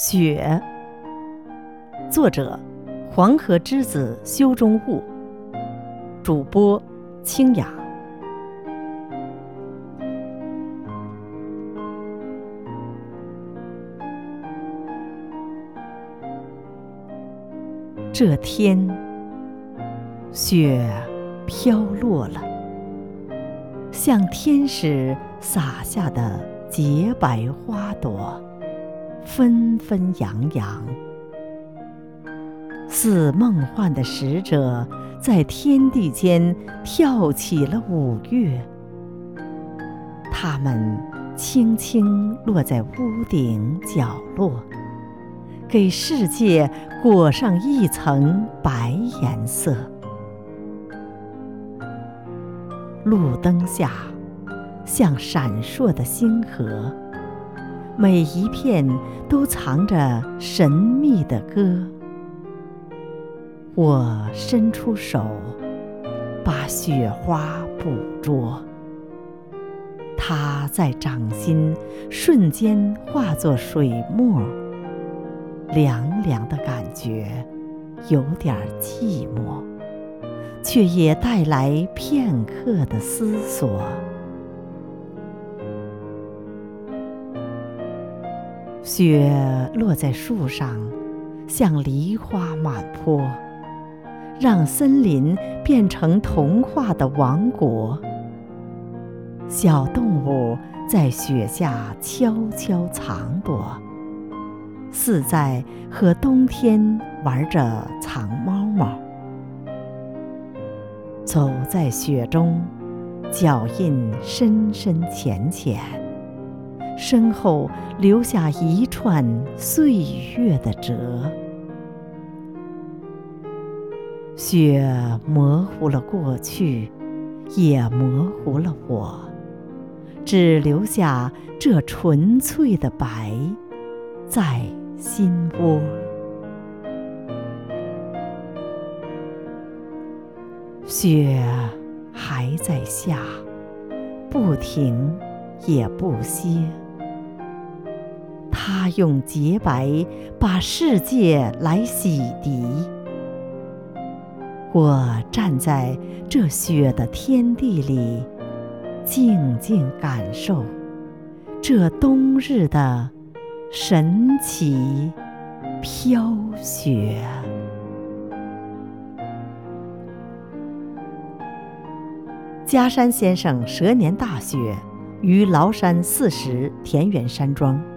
雪，作者黄河之子修中物，主播清雅。这天，雪飘落了，像天使洒下的洁白花朵，纷纷扬扬，似梦幻的使者在天地间跳起了舞乐。它们轻轻落在屋顶角落，给世界裹上一层白颜色。路灯下，像闪烁的星河，每一片都藏着神秘的歌。我伸出手，把雪花捕捉，它在掌心瞬间化作水沫，凉凉的感觉，有点寂寞，却也带来片刻的思索。雪落在树上，像梨花满坡，让森林变成童话的王国。小动物在雪下悄悄藏躲，似在和冬天玩着藏猫猫。走在雪中，脚印深深浅浅，身后留下一串岁月的褶。雪模糊了过去，也模糊了我，只留下这纯粹的白在心窝。雪还在下，不停也不歇。它用洁白把世界来洗涤。我站在这雪的天地里，静静感受这冬日的神奇飘雪。嘉山先生蛇年大雪于崂山40田园山庄。